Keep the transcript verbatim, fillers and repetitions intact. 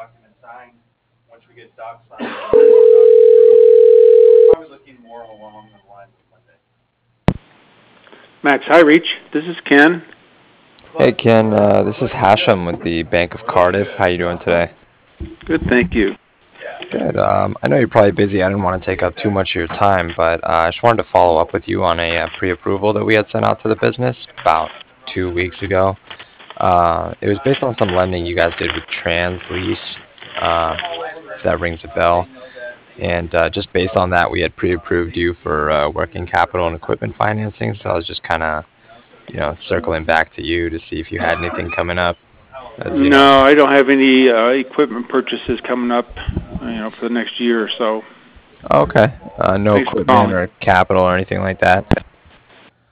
document signed. Once we get doc signed, we're probably looking more along the lines of Monday. Max High Reach, this is Ken. Hey Ken, uh, this is Hashem with the Bank of Cardiff. How you doing today? Good, thank you. Good. Um, I know you're probably busy. I didn't want to take up too much of your time, but uh, I just wanted to follow up with you on a uh, pre-approval that we had sent out to the business about two weeks ago. Uh, it was based on some lending you guys did with TransLease, uh, if that rings a bell. And uh, just based on that, we had pre-approved you for uh, working capital and equipment financing. So I was just kind of, you know, circling back to you to see if you had anything coming up. As you No, know. I don't have any uh, equipment purchases coming up, you know, for the next year or so. Okay. Uh, no Thanks for equipment calling. or capital or anything like that?